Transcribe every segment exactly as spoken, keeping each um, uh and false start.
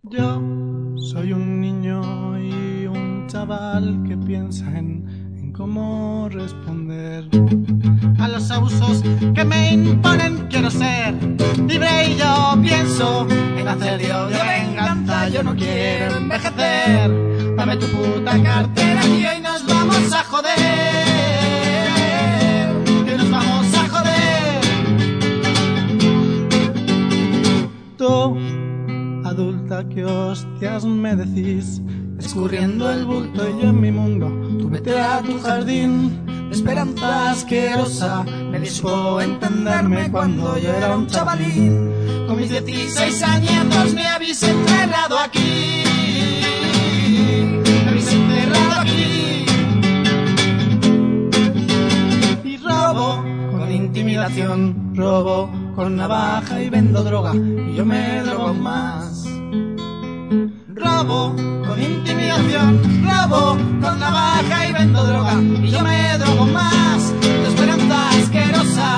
Yo soy un niño y un chaval que piensa en, en cómo responder a los abusos que me imponen. Quiero ser libre y yo pienso en hacer Dios de venganza. Yo no quiero envejecer. Dame tu puta cartera y hoy nos vamos a joder. Que nos vamos a joder. Tú, adulta, que hostias me decís, escurriendo el bulto y yo en mi mundo. Tú vete a tu jardín de esperanza asquerosa. Me supo entenderme cuando yo era un chavalín. Con mis dieciséis añitos me habéis encerrado aquí. Me habéis encerrado aquí. Y robo con intimidación, robo con navaja y vendo droga. Y yo me drogo más. Robo con intimidación, robo con navaja y vendo droga. Y yo me drogo más. Tu esperanza asquerosa,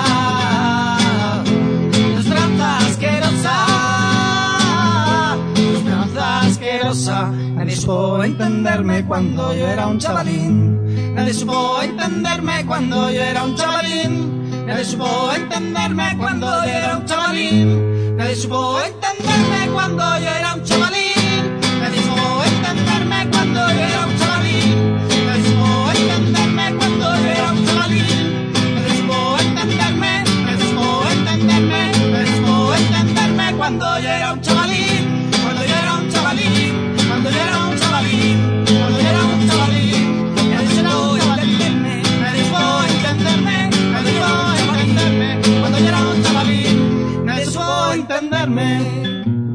tu esperanza asquerosa, tu esperanza asquerosa. Nadie supo entenderme cuando yo era un chavalín. Nadie supo entenderme cuando yo era un chavalín. Nadie supo entenderme cuando yo era un chavalín. Nadie supo entenderme cuando yo era un chavalín. Nadie supo entenderme cuando yo era un chavalín. Nadie supo entenderme cuando yo era un chavalín. Nadie supo entenderme, nadie supo entenderme, nadie supo entenderme cuando yo era un chavalín. Cuando yo era un chavalín, cuando yo era un chavalín, cuando yo era un chavalín. Nadie supo entenderme, nadie supo entenderme, nadie supo entenderme cuando yo era un chavalín. Nadie supo entenderme.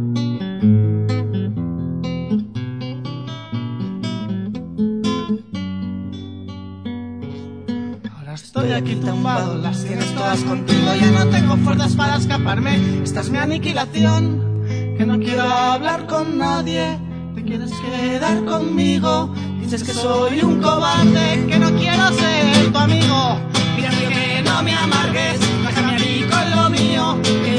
Estoy aquí tumbado, las tienes todas contigo. Ya no tengo fuerzas para escaparme. Esta es mi aniquilación. Que no quiero hablar con nadie. Te quieres quedar conmigo. Dices que soy un cobarde, que no quiero ser tu amigo. Mira que no me amargues, déjame a mí con lo mío.